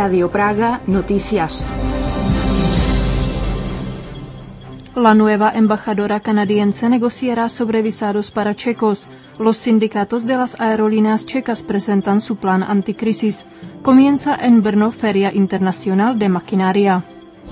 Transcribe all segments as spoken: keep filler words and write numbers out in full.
Radio Praga Noticias. La nueva embajadora canadiense negociará sobre visados para checos. Los sindicatos de las aerolíneas checas presentan su plan anticrisis. Comienza en Brno Feria Internacional de Maquinaria.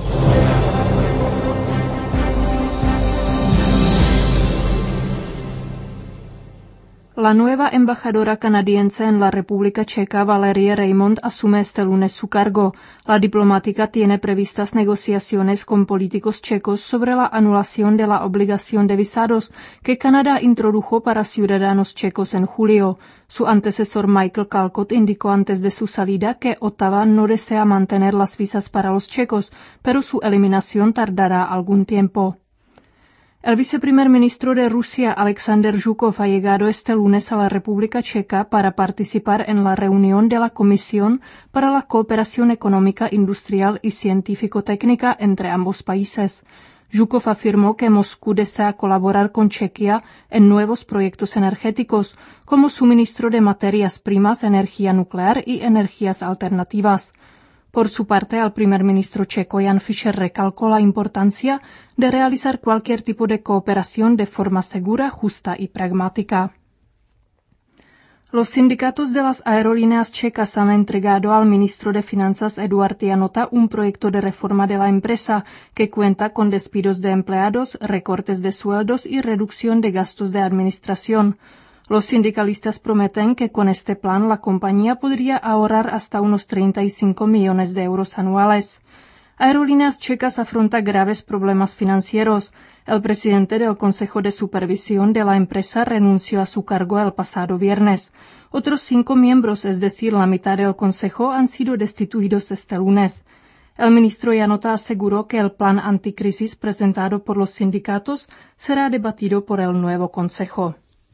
La nueva embajadora canadiense en la República Checa, Valerie Reimond, asume este lunes su cargo. La diplomática tiene previstas negociaciones con políticos checos sobre la anulación de la obligación de visados que Canadá introdujo para ciudadanos checos en julio. Su antecesor Michael Kalkot indicó antes de su salida que Ottawa no desea mantener las visas para los checos, pero su eliminación tardará algún tiempo. El viceprimer ministro de Rusia, Alexander Zhukov, ha llegado este lunes a la República Checa para participar en la reunión de la Comisión para la Cooperación Económica, Industrial y Científico-Técnica entre ambos países. Zhukov afirmó que Moscú desea colaborar con Chequia en nuevos proyectos energéticos, como suministro de materias primas, energía nuclear y energías alternativas. Por su parte, el primer ministro checo Jan Fischer recalcó la importancia de realizar cualquier tipo de cooperación de forma segura, justa y pragmática. Los sindicatos de las aerolíneas checas han entregado al ministro de Finanzas Eduard Janota un proyecto de reforma de la empresa que cuenta con despidos de empleados, recortes de sueldos y reducción de gastos de administración. Los sindicalistas prometen que con este plan la compañía podría ahorrar hasta unos treinta y cinco millones de euros anuales. Aerolíneas checas afronta graves problemas financieros. El presidente del Consejo de Supervisión de la empresa renunció a su cargo el pasado viernes. Otros cinco miembros, es decir, la mitad del Consejo, han sido destituidos este lunes. El ministro Janota aseguró que el plan anticrisis presentado por los sindicatos será debatido por el nuevo Consejo.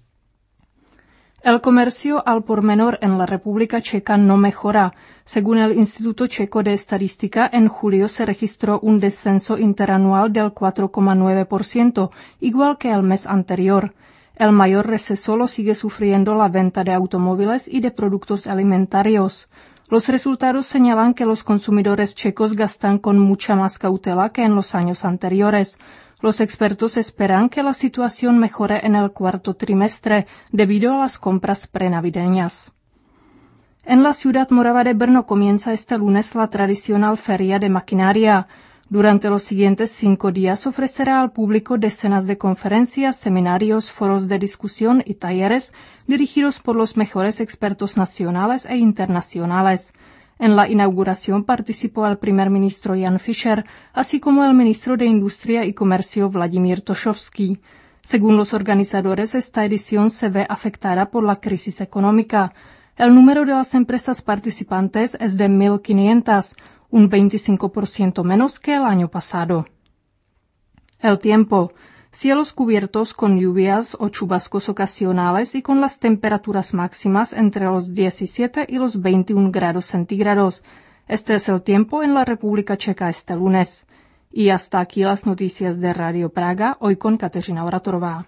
El comercio al por menor en la República Checa no mejora. Según el Instituto Checo de Estadística, en julio se registró un descenso interanual del cuatro coma nueve por ciento, igual que el mes anterior. El mayor receso lo sigue sufriendo la venta de automóviles y de productos alimentarios. Los resultados señalan que los consumidores checos gastan con mucha más cautela que en los años anteriores. Los expertos esperan que la situación mejore en el cuarto trimestre debido a las compras prenavideñas. En la ciudad morava de Brno comienza este lunes la tradicional Feria de Maquinaria. Durante los siguientes cinco días ofrecerá al público decenas de conferencias, seminarios, foros de discusión y talleres dirigidos por los mejores expertos nacionales e internacionales. En la inauguración participó el primer ministro Jan Fischer, así como el ministro de Industria y Comercio Vladimír Tošovský. Según los organizadores, esta edición se ve afectada por la crisis económica. El número de las empresas participantes es de mil quinientas, un veinticinco por ciento menos que el año pasado. El tiempo. Cielos cubiertos con lluvias o chubascos ocasionales y con las temperaturas máximas entre los diecisiete y los veintiún grados centígrados. Este es el tiempo en la República Checa este lunes. Y hasta aquí las noticias de Radio Praga, hoy con Kateřina Oratorová.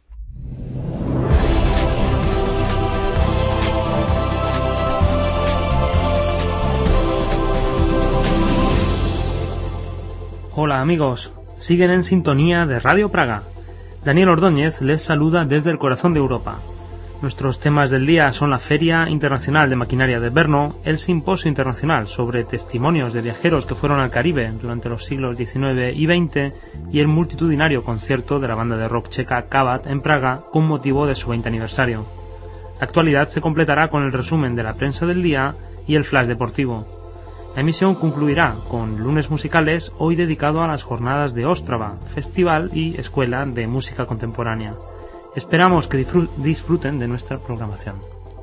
Hola amigos. Siguen en sintonía de Radio Praga. Daniel Ordóñez les saluda desde el corazón de Europa. Nuestros temas del día son la Feria Internacional de Maquinaria de Brno, el Simposio Internacional sobre testimonios de viajeros que fueron al Caribe durante los siglos diecinueve y veinte y el multitudinario concierto de la banda de rock checa Kabat en Praga con motivo de su veinte aniversario. La actualidad se completará con el resumen de la prensa del día y el flash deportivo. La emisión concluirá con lunes musicales, hoy dedicado a las jornadas de Ostrava, festival y escuela de música contemporánea. Esperamos que disfruten de nuestra programación.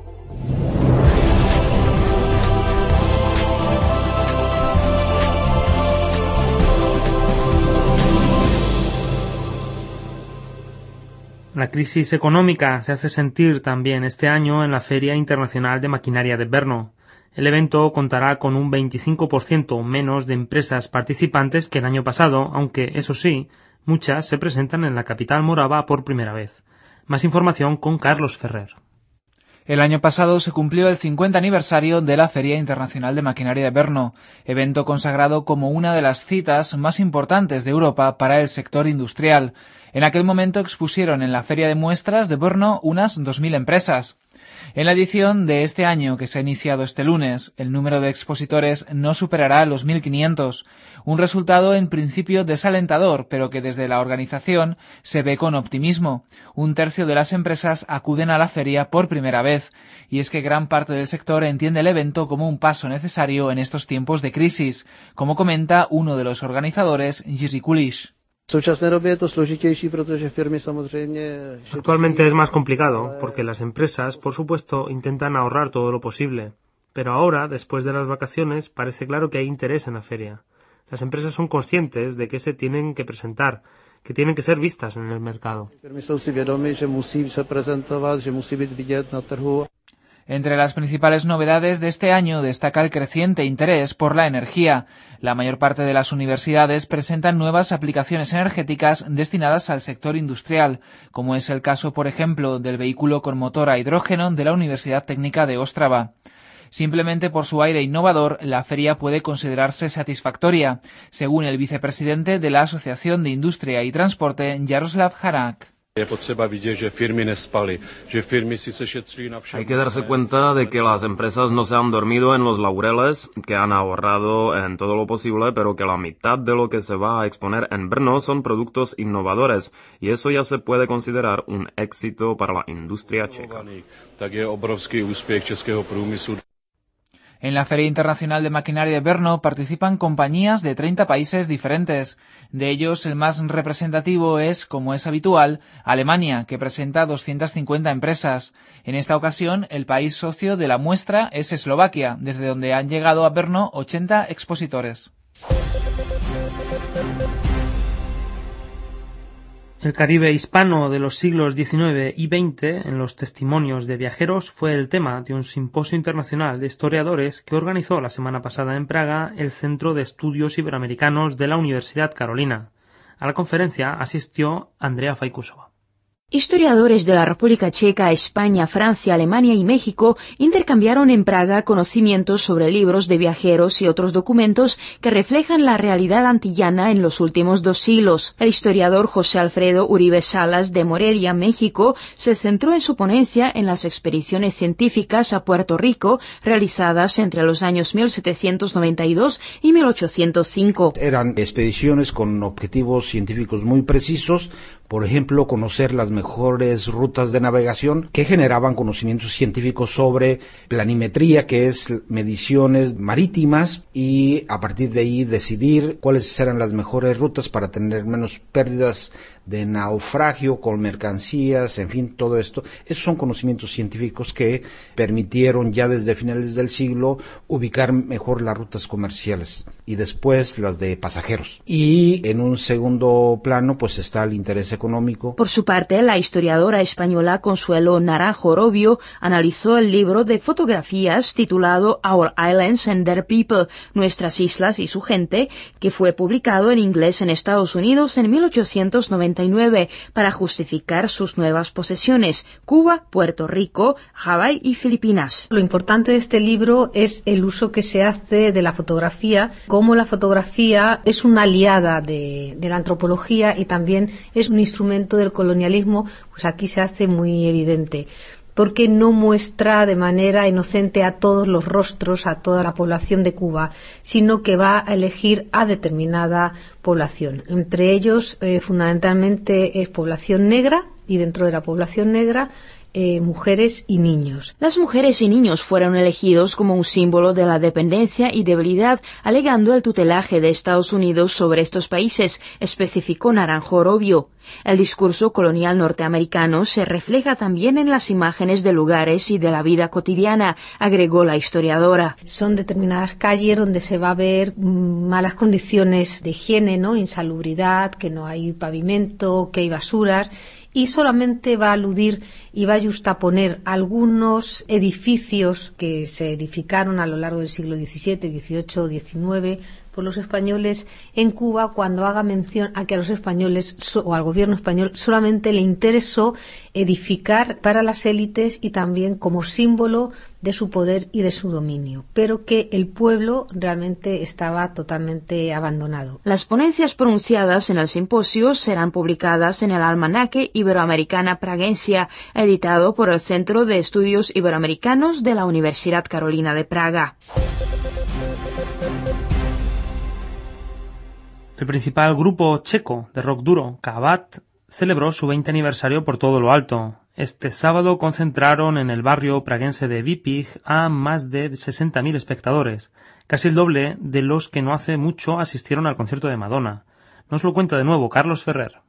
La crisis económica se hace sentir también este año en la Feria Internacional de Maquinaria de Brno. El evento contará con un veinticinco por ciento menos de empresas participantes que el año pasado, aunque, eso sí, muchas se presentan en la capital morava por primera vez. Más información con Carlos Ferrer. El año pasado se cumplió el cincuenta aniversario de la Feria Internacional de Maquinaria de Brno, evento consagrado como una de las citas más importantes de Europa para el sector industrial. En aquel momento expusieron en la Feria de Muestras de Brno unas dos mil empresas. En la edición de este año, que se ha iniciado este lunes, el número de expositores no superará los mil quinientos, un resultado en principio desalentador, pero que desde la organización se ve con optimismo. Un tercio de las empresas acuden a la feria por primera vez, y es que gran parte del sector entiende el evento como un paso necesario en estos tiempos de crisis, como comenta uno de los organizadores, Jiří Kuliš. Actualmente es más complicado porque las empresas, por supuesto, intentan ahorrar todo lo posible. Pero ahora, después de las vacaciones, parece claro que hay interés en la feria. Las empresas son conscientes de que se tienen que presentar, que tienen que ser vistas en el mercado. Entre las principales novedades de este año destaca el creciente interés por la energía. La mayor parte de las universidades presentan nuevas aplicaciones energéticas destinadas al sector industrial, como es el caso, por ejemplo, del vehículo con motor a hidrógeno de la Universidad Técnica de Ostrava. Simplemente por su aire innovador, la feria puede considerarse satisfactoria, según el vicepresidente de la Asociación de Industria y Transporte, Jaroslav Harak. Hay que darse cuenta de que las empresas no se han dormido en los laureles, que han ahorrado en todo lo posible, pero que la mitad de lo que se va a exponer en Brno son productos innovadores, y eso ya se puede considerar un éxito para la industria checa. En la Feria Internacional de Maquinaria de Brno participan compañías de treinta países diferentes. De ellos, el más representativo es, como es habitual, Alemania, que presenta doscientas cincuenta empresas. En esta ocasión, el país socio de la muestra es Eslovaquia, desde donde han llegado a Brno ochenta expositores. El Caribe hispano de los siglos diecinueve y veinte en los testimonios de viajeros fue el tema de un simposio internacional de historiadores que organizó la semana pasada en Praga el Centro de Estudios Iberoamericanos de la Universidad Carolina. A la conferencia asistió Andrea Faikusova. Historiadores de la República Checa, España, Francia, Alemania y México intercambiaron en Praga conocimientos sobre libros de viajeros y otros documentos que reflejan la realidad antillana en los últimos dos siglos. El historiador José Alfredo Uribe Salas de Morelia, México, se centró en su ponencia en las expediciones científicas a Puerto Rico realizadas entre los años mil setecientos noventa y dos y mil ochocientos cinco. Eran expediciones con objetivos científicos muy precisos. Por ejemplo, conocer las mejores rutas de navegación que generaban conocimientos científicos sobre planimetría, que es mediciones marítimas, y a partir de ahí decidir cuáles eran las mejores rutas para tener menos pérdidas de naufragio con mercancías, en fin, todo esto. Esos son conocimientos científicos que permitieron ya desde finales del siglo ubicar mejor las rutas comerciales y después las de pasajeros. Y en un segundo plano pues está el interés económico. Por su parte, la historiadora española Consuelo Naranjo Robio analizó el libro de fotografías titulado Our Islands and Their People, Nuestras Islas y su Gente, que fue publicado en inglés en Estados Unidos en mil ochocientos noventa y nueve para justificar sus nuevas posesiones, Cuba, Puerto Rico, Hawái y Filipinas. Lo importante de este libro es el uso que se hace de la fotografía, cómo la fotografía es una aliada de, de la antropología y también es un instrumento del colonialismo, pues aquí se hace muy evidente, porque no muestra de manera inocente a todos los rostros, a toda la población de Cuba, sino que va a elegir a determinada población. Entre ellos, eh, fundamentalmente, es población negra, y dentro de la población negra, Eh, mujeres y niños. Las mujeres y niños fueron elegidos como un símbolo de la dependencia y debilidad, alegando el tutelaje de Estados Unidos sobre estos países, especificó Naranjo Robio. El discurso colonial norteamericano se refleja también en las imágenes de lugares y de la vida cotidiana, agregó la historiadora. Son determinadas calles donde se va a ver mmm, malas condiciones de higiene, ¿no? Insalubridad, que no hay pavimento, que hay basuras, y solamente va a aludir y va a justaponer algunos edificios que se edificaron a lo largo del siglo diecisiete, dieciocho, diecinueve, por los españoles en Cuba cuando haga mención a que a los españoles o al gobierno español solamente le interesó edificar para las élites y también como símbolo de su poder y de su dominio, pero que el pueblo realmente estaba totalmente abandonado. Las ponencias pronunciadas en el simposio serán publicadas en el Almanaque Iberoamericana Praguensia, editado por el Centro de Estudios Iberoamericanos de la Universidad Carolina de Praga. El principal grupo checo de rock duro, Kabat, celebró su veinte aniversario por todo lo alto. Este sábado concentraron en el barrio praguense de Vipig a más de sesenta mil espectadores, casi el doble de los que no hace mucho asistieron al concierto de Madonna. Nos lo cuenta de nuevo Carlos Ferrer.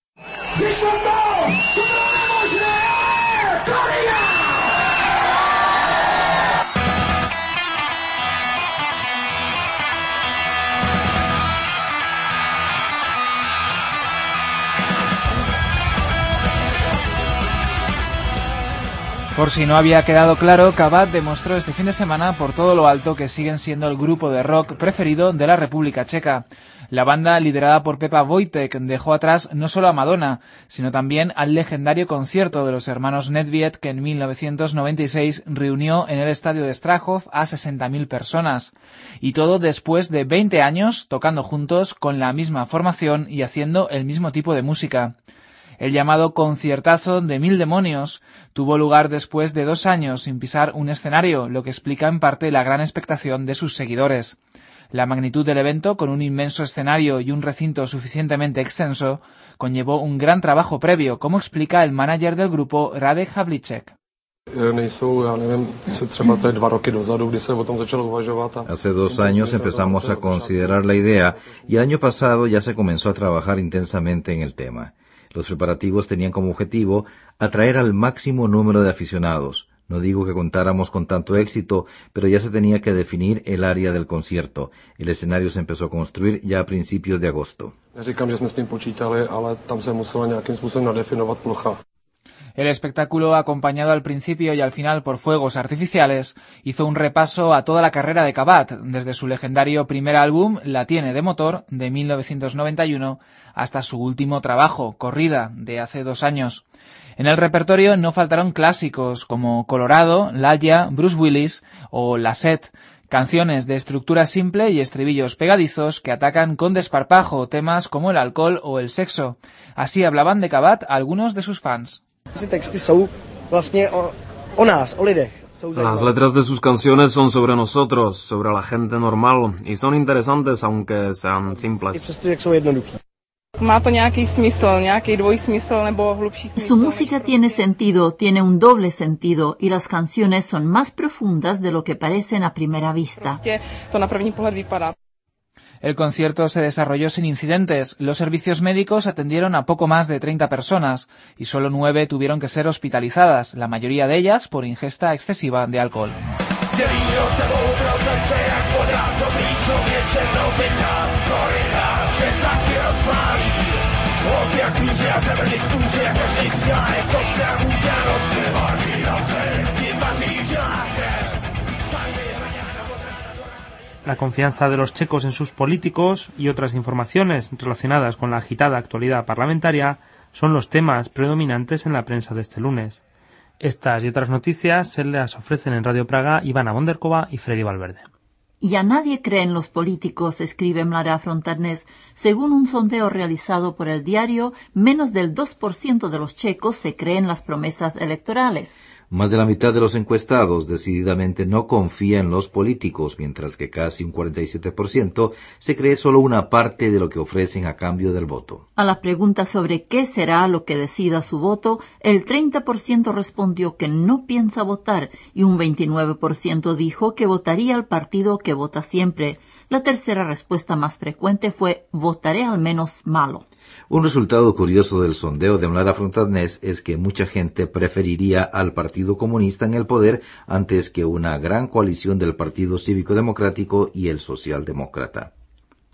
Por si no había quedado claro, Kabat demostró este fin de semana por todo lo alto que siguen siendo el grupo de rock preferido de la República Checa. La banda, liderada por Pepa Wojtek, dejó atrás no solo a Madonna, sino también al legendario concierto de los hermanos Nedvěd que en mil novecientos noventa y seis reunió en el estadio de Strachov a sesenta mil personas. Y todo después de veinte años tocando juntos con la misma formación y haciendo el mismo tipo de música. El llamado conciertazo de Mil Demonios tuvo lugar después de dos años sin pisar un escenario, lo que explica en parte la gran expectación de sus seguidores. La magnitud del evento, con un inmenso escenario y un recinto suficientemente extenso, conllevó un gran trabajo previo, como explica el manager del grupo, Radek Havlicek. Hace dos años empezamos a considerar la idea y el año pasado ya se comenzó a trabajar intensamente en el tema. Los preparativos tenían como objetivo atraer al máximo número de aficionados. No digo que contáramos con tanto éxito, pero ya se tenía que definir el área del concierto. El escenario se empezó a construir ya a principios de agosto. El espectáculo, acompañado al principio y al final por fuegos artificiales, hizo un repaso a toda la carrera de Kabat, desde su legendario primer álbum, La tiene de motor, de mil novecientos noventa y uno, hasta su último trabajo, Corrida, de hace dos años. En el repertorio no faltaron clásicos como Colorado, Laya, Bruce Willis o La Set, canciones de estructura simple y estribillos pegadizos que atacan con desparpajo temas como el alcohol o el sexo. Así hablaban de Kabat algunos de sus fans. Las letras de sus canciones son sobre nosotros, sobre la gente normal, y son interesantes aunque sean simples. Su música tiene sentido, tiene un doble sentido, y las canciones son más profundas de lo que parecen a primera vista. El concierto se desarrolló sin incidentes. Los servicios médicos atendieron a poco más de treinta personas y solo nueve tuvieron que ser hospitalizadas, la mayoría de ellas por ingesta excesiva de alcohol. La confianza de los checos en sus políticos y otras informaciones relacionadas con la agitada actualidad parlamentaria son los temas predominantes en la prensa de este lunes. Estas y otras noticias se las ofrecen en Radio Praga Ivana Bonderkova y Freddy Valverde. Ya nadie cree en los políticos, escribe Mladá Fronta Dnes. Según un sondeo realizado por el diario, menos del dos por ciento de los checos se creen las promesas electorales. Más de la mitad de los encuestados decididamente no confía en los políticos, mientras que casi un cuarenta y siete por ciento se cree solo una parte de lo que ofrecen a cambio del voto. A la pregunta sobre qué será lo que decida su voto, el treinta por ciento respondió que no piensa votar y un veintinueve por ciento dijo que votaría al partido que vota siempre. La tercera respuesta más frecuente fue votaré al menos malo. Un resultado curioso del sondeo de Mladá Fronta Dnes es que mucha gente preferiría al Partido Comunista en el poder antes que una gran coalición del Partido Cívico Democrático y el Socialdemócrata.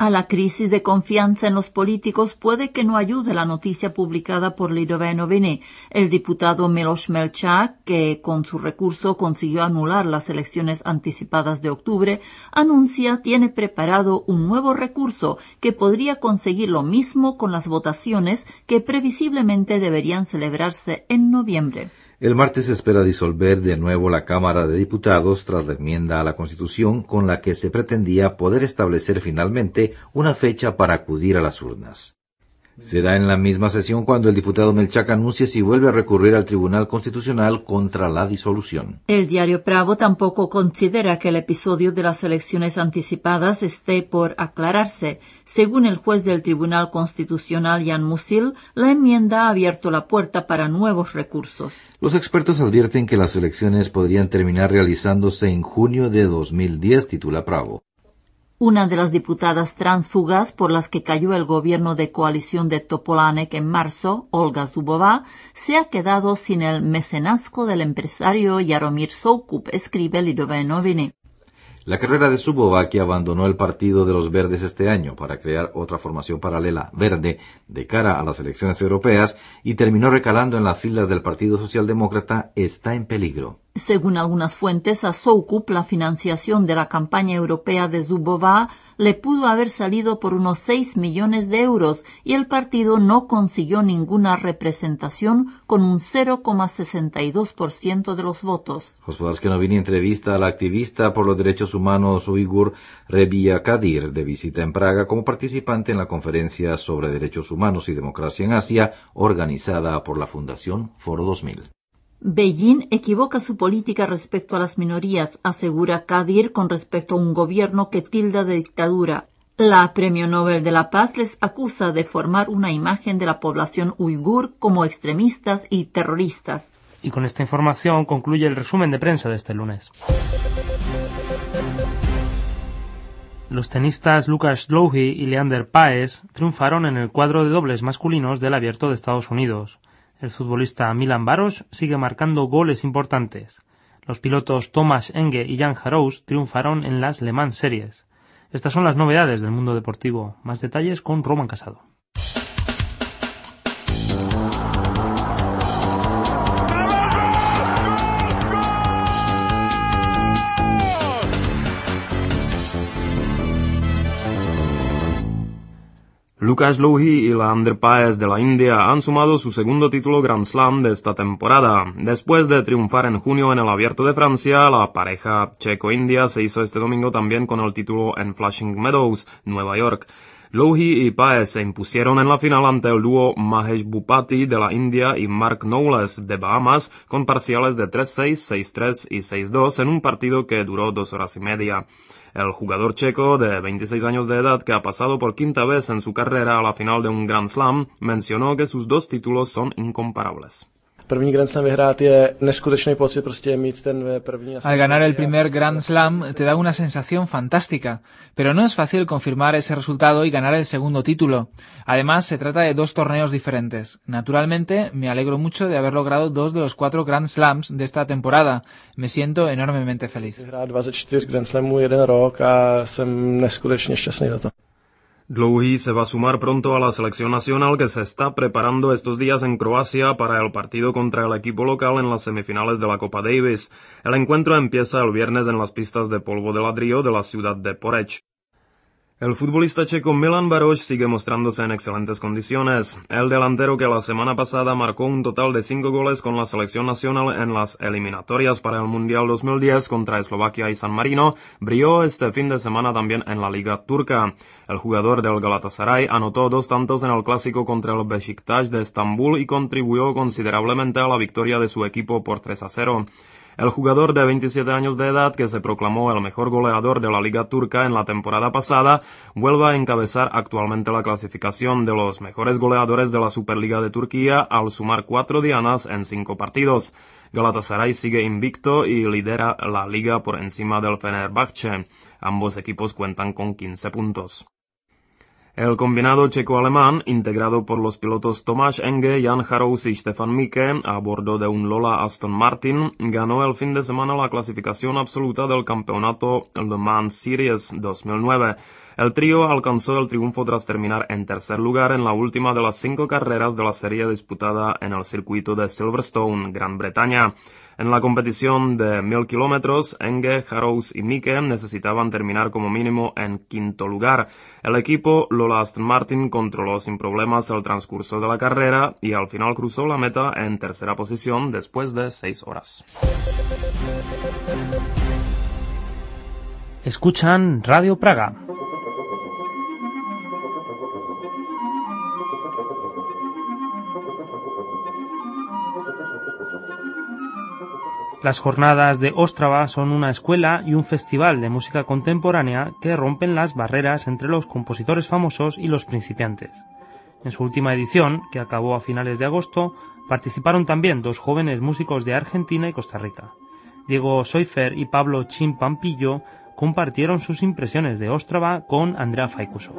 A la crisis de confianza en los políticos puede que no ayude la noticia publicada por Lidové Noviny. El diputado Miloš Melčák, que con su recurso consiguió anular las elecciones anticipadas de octubre, anuncia tiene preparado un nuevo recurso que podría conseguir lo mismo con las votaciones que previsiblemente deberían celebrarse en noviembre. El martes se espera disolver de nuevo la Cámara de Diputados tras la enmienda a la Constitución con la que se pretendía poder establecer finalmente una fecha para acudir a las urnas. Será en la misma sesión cuando el diputado Melčák anuncie si vuelve a recurrir al Tribunal Constitucional contra la disolución. El diario Pravo tampoco considera que el episodio de las elecciones anticipadas esté por aclararse. Según el juez del Tribunal Constitucional Jan Musil, la enmienda ha abierto la puerta para nuevos recursos. Los expertos advierten que las elecciones podrían terminar realizándose en junio de dos mil diez, titula Pravo. Una de las diputadas tránsfugas por las que cayó el gobierno de coalición de Topolánek en marzo, Olga Zubová, se ha quedado sin el mecenazgo del empresario Jaromír Soukup, escribe Lidové Noviny. La carrera de Zubová, que abandonó el Partido de los Verdes este año para crear otra formación paralela verde de cara a las elecciones europeas y terminó recalando en las filas del Partido Socialdemócrata, está en peligro. Según algunas fuentes, a Soukup la financiación de la campaña europea de Zubová le pudo haber salido por unos seis millones de euros y el partido no consiguió ninguna representación con un cero coma sesenta y dos por ciento de los votos. Hospodářské noviny entrevista a la activista por los derechos humanos uigur Rebia Kadir, de visita en Praga como participante en la conferencia sobre derechos humanos y democracia en Asia, organizada por la Fundación Foro dos mil. Beijing equivoca su política respecto a las minorías, asegura Kadir con respecto a un gobierno que tilda de dictadura. La Premio Nobel de la Paz les acusa de formar una imagen de la población uigur como extremistas y terroristas. Y con esta información concluye el resumen de prensa de este lunes. Los tenistas Lukáš Dlouhý y Leander Paes triunfaron en el cuadro de dobles masculinos del Abierto de Estados Unidos. El futbolista Milan Baros sigue marcando goles importantes. Los pilotos Tomáš Enge y Jan Haraus triunfaron en las Le Mans Series. Estas son las novedades del mundo deportivo. Más detalles con Roman Casado. Lukáš Dlouhý y Leander Paes de la India han sumado su segundo título Grand Slam de esta temporada. Después de triunfar en junio en el Abierto de Francia, la pareja checo-india se hizo este domingo también con el título en Flushing Meadows, Nueva York. Dlouhý y Paes se impusieron en la final ante el dúo Mahesh Bhupathi de la India y Mark Knowles de Bahamas con parciales de tres seis, seis tres y seis dos en un partido que duró dos horas y media. El jugador checo de veintiséis años de edad, que ha pasado por quinta vez en su carrera a la final de un Grand Slam, mencionó que sus dos títulos son incomparables. Al ganar el primer Grand Slam te da una sensación fantástica, pero no es fácil confirmar ese resultado y ganar el segundo título. Además, se trata de dos torneos diferentes. Naturalmente, me alegro mucho de haber logrado dos de los cuatro Grand Slams de esta temporada. Me siento enormemente feliz. Dlouhý se va a sumar pronto a la selección nacional que se está preparando estos días en Croacia para el partido contra el equipo local en las semifinales de la Copa Davis. El encuentro empieza el viernes en las pistas de polvo de ladrillo de la ciudad de Poreč. El futbolista checo Milan Baros sigue mostrándose en excelentes condiciones. El delantero, que la semana pasada marcó un total de cinco goles con la selección nacional en las eliminatorias para el Mundial dos mil diez contra Eslovaquia y San Marino, brilló este fin de semana también en la Liga Turca. El jugador del Galatasaray anotó dos tantos en el clásico contra el Beşiktaş de Estambul y contribuyó considerablemente a la victoria de su equipo por tres a cero. El jugador de veintisiete años de edad, que se proclamó el mejor goleador de la Liga Turca en la temporada pasada, vuelve a encabezar actualmente la clasificación de los mejores goleadores de la Superliga de Turquía al sumar cuatro dianas en cinco partidos. Galatasaray sigue invicto y lidera la liga por encima del Fenerbahce. Ambos equipos cuentan con quince puntos. El combinado checo-alemán, integrado por los pilotos Tomáš Enge, Jan Haraus y Stefan Mike, a bordo de un Lola Aston Martin, ganó el fin de semana la clasificación absoluta del campeonato Le Mans Series dos mil nueve. El trío alcanzó el triunfo tras terminar en tercer lugar en la última de las cinco carreras de la serie disputada en el circuito de Silverstone, Gran Bretaña. En la competición de mil kilómetros, Enge, Harrows y Mike necesitaban terminar como mínimo en quinto lugar. El equipo Lola Aston Martin controló sin problemas el transcurso de la carrera y al final cruzó la meta en tercera posición después de seis horas. Escuchan Radio Praga. Las jornadas de Ostrava son una escuela y un festival de música contemporánea que rompen las barreras entre los compositores famosos y los principiantes. En su última edición, que acabó a finales de agosto, participaron también dos jóvenes músicos de Argentina y Costa Rica. Diego Soifer y Pablo Chin Pampillo compartieron sus impresiones de Ostrava con Andrea Faicuso.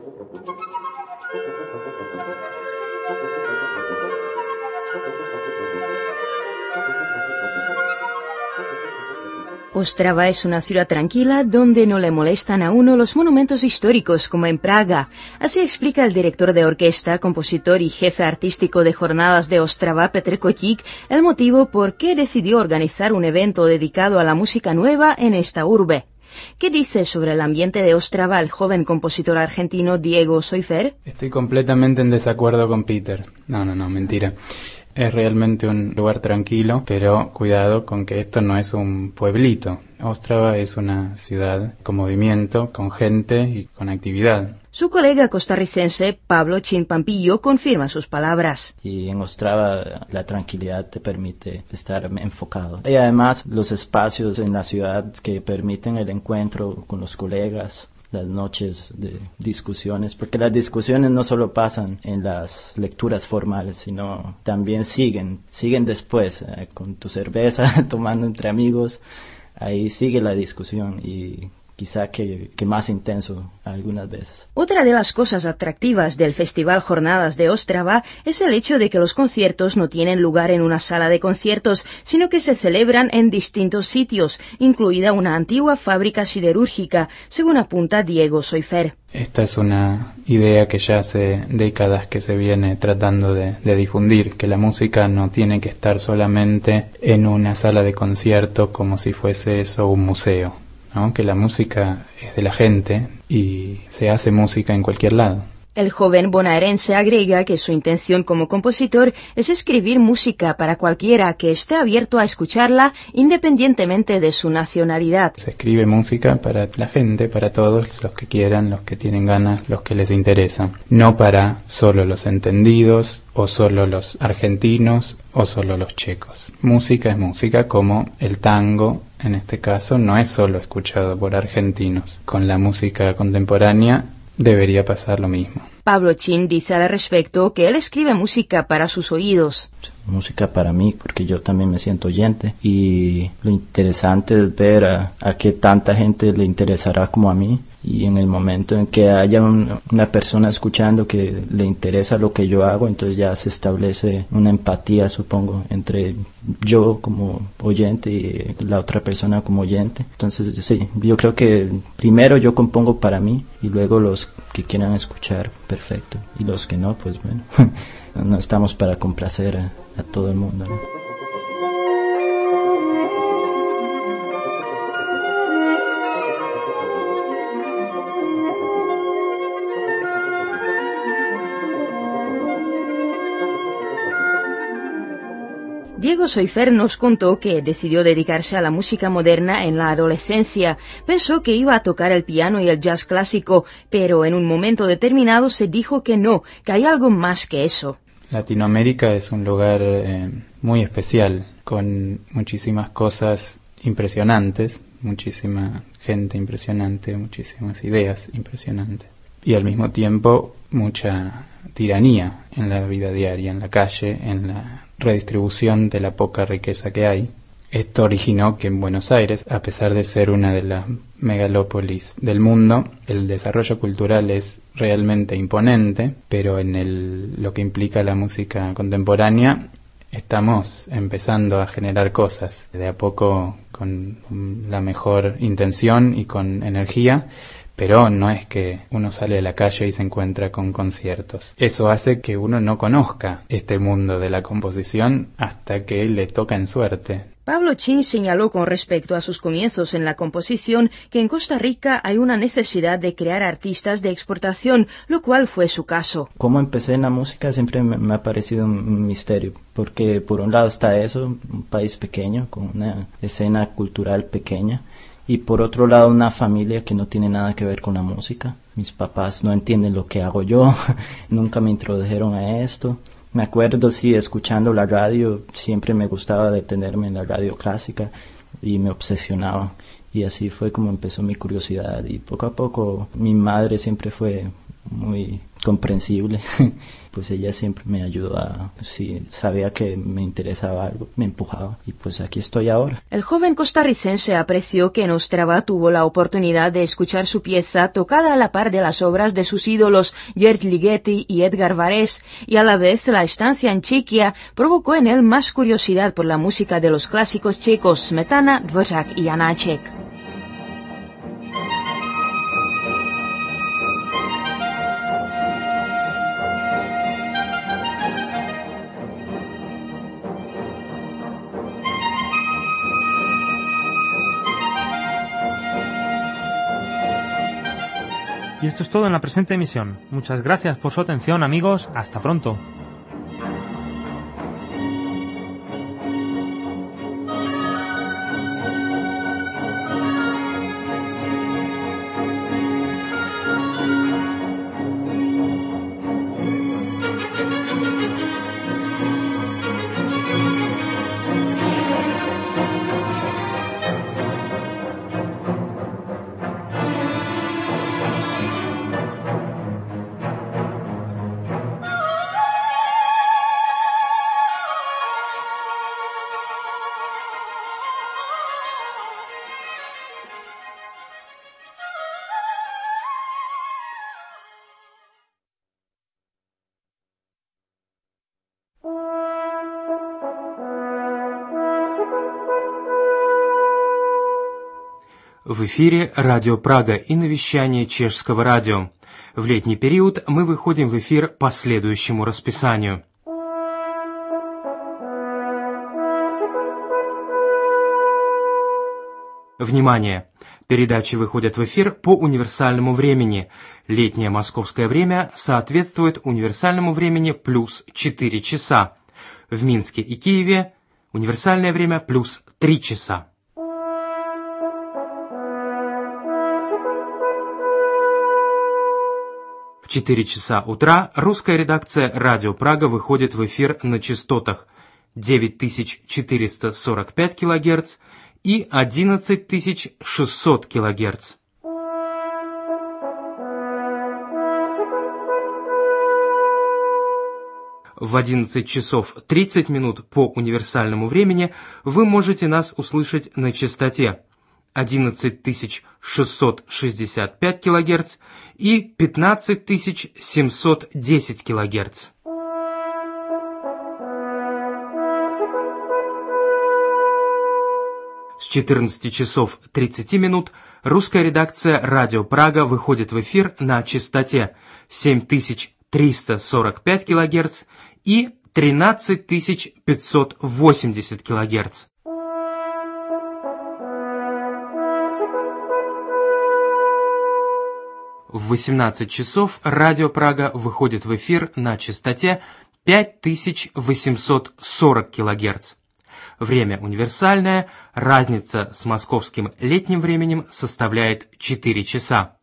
Ostrava es una ciudad tranquila donde no le molestan a uno los monumentos históricos como en Praga. Así explica el director de orquesta, compositor y jefe artístico de Jornadas de Ostrava, Petr Kotík, el motivo por qué decidió organizar un evento dedicado a la música nueva en esta urbe. ¿Qué dice sobre el ambiente de Ostrava el joven compositor argentino Diego Soifer? Estoy completamente en desacuerdo con Peter. No, no, no, mentira. Es realmente un lugar tranquilo, pero cuidado con que esto no es un pueblito. Ostrava es una ciudad con movimiento, con gente y con actividad. Su colega costarricense, Pablo Chin Pampillo, confirma sus palabras. Y en Ostrava la tranquilidad te permite estar enfocado. Y además los espacios en la ciudad que permiten el encuentro con los colegas, las noches de discusiones, porque las discusiones no solo pasan en las lecturas formales, sino también siguen, siguen después, eh, con tu cerveza, tomando entre amigos, ahí sigue la discusión y quizá que, que más intenso algunas veces. Otra de las cosas atractivas del Festival Jornadas de Ostrava es el hecho de que los conciertos no tienen lugar en una sala de conciertos, sino que se celebran en distintos sitios, incluida una antigua fábrica siderúrgica, según apunta Diego Soifer. Esta es una idea que ya hace décadas que se viene tratando de, de difundir, que la música no tiene que estar solamente en una sala de concierto como si fuese eso un museo, ¿no? Que la música es de la gente y se hace música en cualquier lado. El joven bonaerense agrega que su intención como compositor es escribir música para cualquiera que esté abierto a escucharla independientemente de su nacionalidad. Se escribe música para la gente, para todos los que quieran, los que tienen ganas, los que les interesa. No para solo los entendidos o solo los argentinos o solo los checos. Música es música, como el tango, en este caso, no es solo escuchado por argentinos. Con la música contemporánea debería pasar lo mismo. Pablo Chin dice al respecto que él escribe música para sus oídos. Música para mí, porque yo también me siento oyente. Y lo interesante es ver a, a qué tanta gente le interesará como a mí. Y en el momento en que haya un, una persona escuchando que le interesa lo que yo hago, entonces ya se establece una empatía, supongo, entre yo como oyente y la otra persona como oyente. Entonces, sí, yo creo que primero yo compongo para mí y luego los que quieran escuchar, perfecto. Y los que no, pues bueno, no estamos para complacer a, a todo el mundo, ¿no? Diego Soifer nos contó que decidió dedicarse a la música moderna en la adolescencia. Pensó que iba a tocar el piano y el jazz clásico, pero en un momento determinado se dijo que no, que hay algo más que eso. Latinoamérica es un lugar eh, muy especial, con muchísimas cosas impresionantes, muchísima gente impresionante, muchísimas ideas impresionantes. Y al mismo tiempo mucha tiranía en la vida diaria, en la calle, en la redistribución de la poca riqueza que hay. Esto originó que en Buenos Aires, a pesar de ser una de las megalópolis del mundo, el desarrollo cultural es realmente imponente, pero en el, lo que implica la música contemporánea, estamos empezando a generar cosas de a poco con la mejor intención y con energía, Pero no es que uno sale a la calle y se encuentra con conciertos. Eso hace que uno no conozca este mundo de la composición hasta que le toca en suerte. Pablo Chin señaló con respecto a sus comienzos en la composición que en Costa Rica hay una necesidad de crear artistas de exportación, lo cual fue su caso. Cómo empecé en la música siempre me, me ha parecido un misterio, porque por un lado está eso, un país pequeño, con una escena cultural pequeña, y por otro lado una familia que no tiene nada que ver con la música. Mis papás no entienden lo que hago yo, nunca me introdujeron a esto. Me acuerdo, sí, escuchando la radio, siempre me gustaba detenerme en la radio clásica y me obsesionaba. Y así fue como empezó mi curiosidad. Y poco a poco mi madre siempre fue muy comprensible. Pues ella siempre me ayudó a, si sabía que me interesaba algo, me empujaba. Y pues aquí estoy ahora. El joven costarricense apreció que en Ostrava tuvo la oportunidad de escuchar su pieza tocada a la par de las obras de sus ídolos Gert Ligeti y Edgar Varés, y a la vez la estancia en Chequia provocó en él más curiosidad por la música de los clásicos checos Smetana, Dvořák y Janáček. Y esto es todo en la presente emisión. Muchas gracias por su atención, amigos. Hasta pronto. В эфире Радио Прага и на вещание Чешского радио. В летний период мы выходим в эфир по следующему расписанию. Внимание! Передачи выходят в эфир по универсальному времени. Летнее московское время соответствует универсальному времени плюс четыре часа. В Минске и Киеве универсальное время плюс три часа. В четыре часа утра русская редакция «Радио Прага» выходит в эфир на частотах девять тысяч четыреста сорок пять килогерц и одиннадцать тысяч шестьсот килогерц. В одиннадцать часов тридцать минут по универсальному времени вы можете нас услышать на частоте одиннадцать тысяч шестьсот шестьдесят пять килогерц и пятнадцать тысяч семьсот десять килогерц. С четырнадцати часов тридцати минут русская редакция «Радио Прага» выходит в эфир на частоте семь тысяч триста сорок пять килогерц и тринадцать тысяч пятьсот восемьдесят килогерц. В восемнадцать часов Радио Прага выходит в эфир на частоте пять тысяч восемьсот сорок килогерц. Время универсальное, разница с московским летним временем составляет четыре часа.